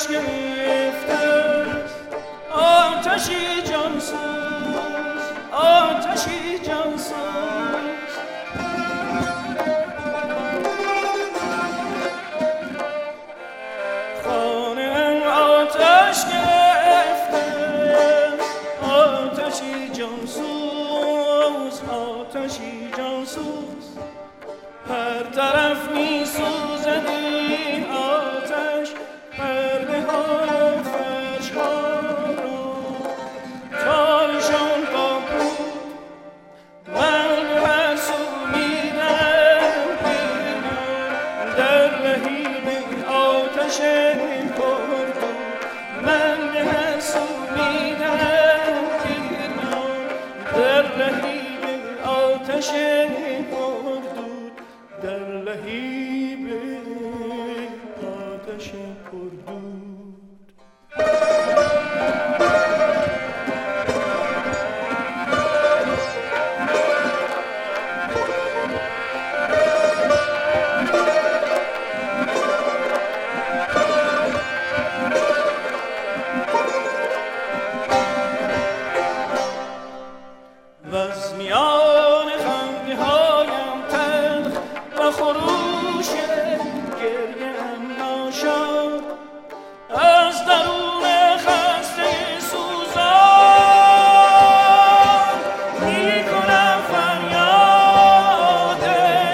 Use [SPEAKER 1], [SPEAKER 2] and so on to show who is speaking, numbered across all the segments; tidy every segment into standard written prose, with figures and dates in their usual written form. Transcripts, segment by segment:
[SPEAKER 1] گرفته است آتشی جانسوز آتشی جانسوز خانه آتش گرفته آتشی جانسوز آتشی جانسوز هر طرف می سوزد این آتش پرده ها فرش ها را تارشان با بود من به هر سو میرم در لهیب آتش پردود من به هر سو میرم در لهیب آتش پردود در لهیب آتش پردود وز میان خنده هایم تلخ و خروش گریم ناشاد از درون خسته سوزان می کنم فریاد ای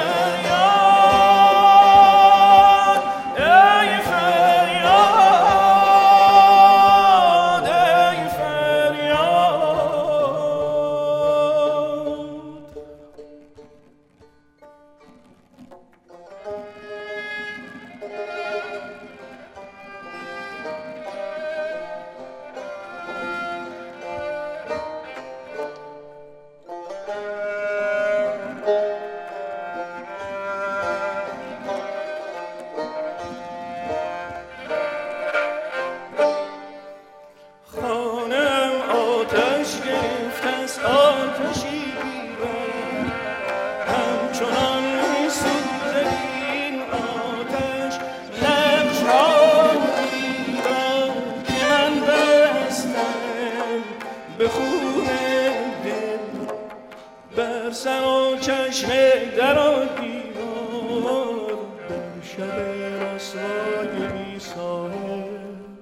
[SPEAKER 1] فریاد ای فریاد ای فریاد خانم آتش گرفت از آتشی بیرم همچنان می سوزد این آتش نقش ها بیرم که من بستم به خون دل بر سر و چشم در و دیوار در شب رسوای بی ساحل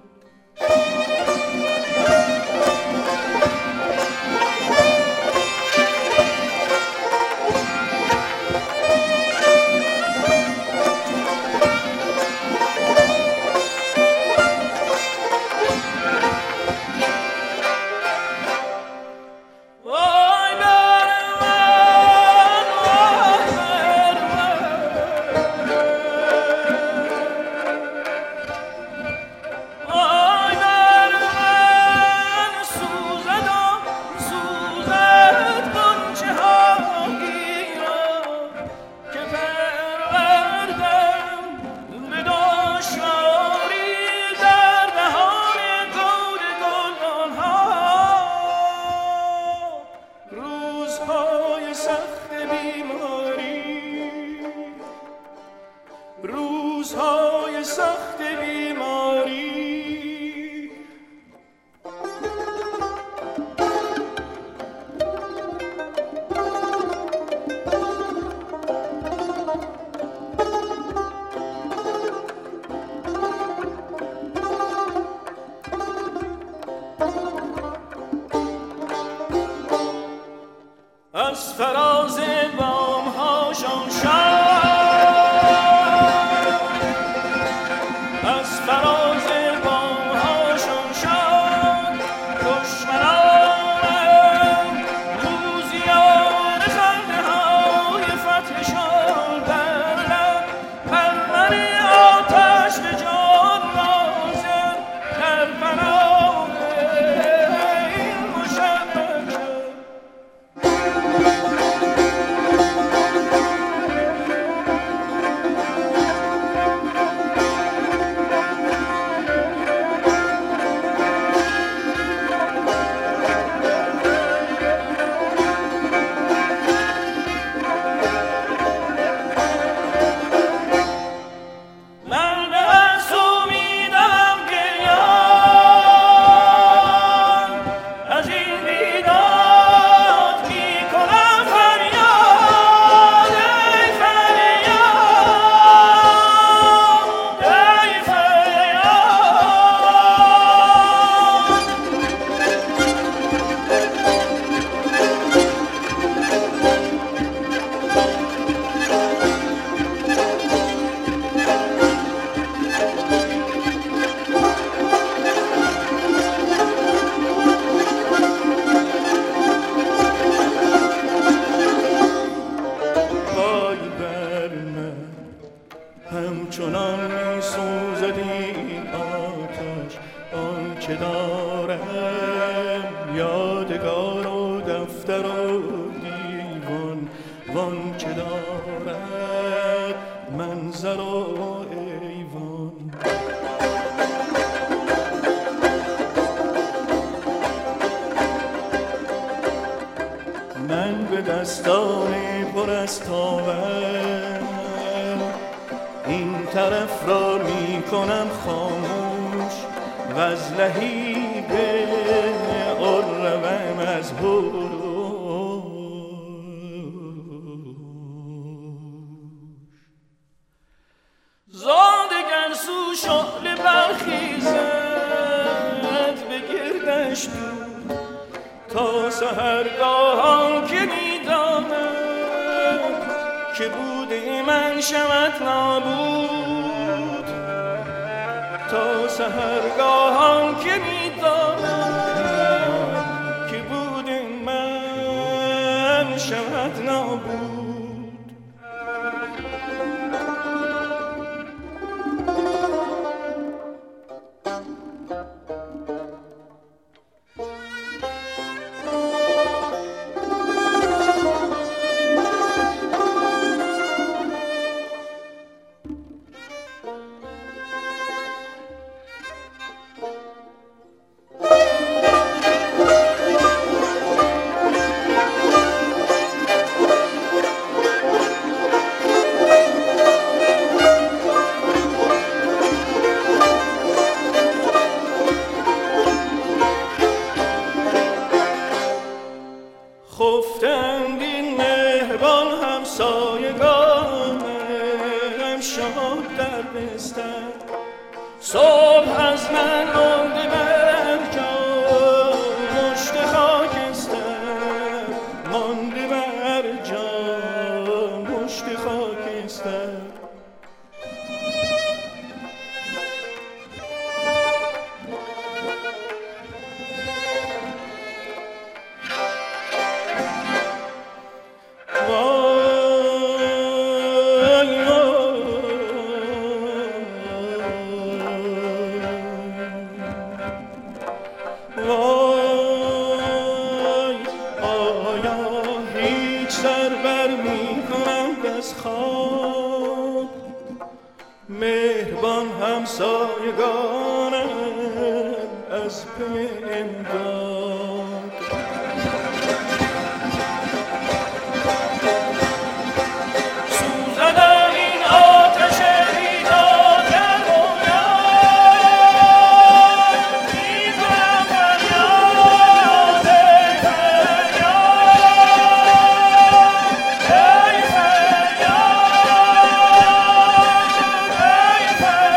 [SPEAKER 1] وای بر من وای بر من وای بر من سوزد و سوزد غنچه ها گیرم که پروردم به دشواری در دهان گود گلدان ها روزهای سخت بیماری روزهای سخت بیماری از فراز بام هاشان شد از فراز بام هاشان شد دشمنانم روزیان خنده های فتحشان بر لب بر من آتش به جان نازل در پناه این مشبک شد من به چنان می سوزد این آتش آنچه دارم یادگار و دفتر و دیوان وانچه دارد منظر و ایوان. من به دستان پر از تاول این طرف را می کنم خاموش و از لهیب اروم از هوش. زادگر سو شعله برخیزد به گردش دور تا سحرگاهان که می‌داند که بوده من شود نابود، تا سحرگاهان که می‌داند که بوده من شود نابود. خفتند این مهربان همسایگان امشب در بستر، صبح از من مانده بر جا مشت خاکستر، مانده بر جا مشت خاکستر. مهربان همسایگانم از پی امداد، سوزد این آتش بیداد در رویان، می‌کنم فریاد ای فریاد ای فریاد.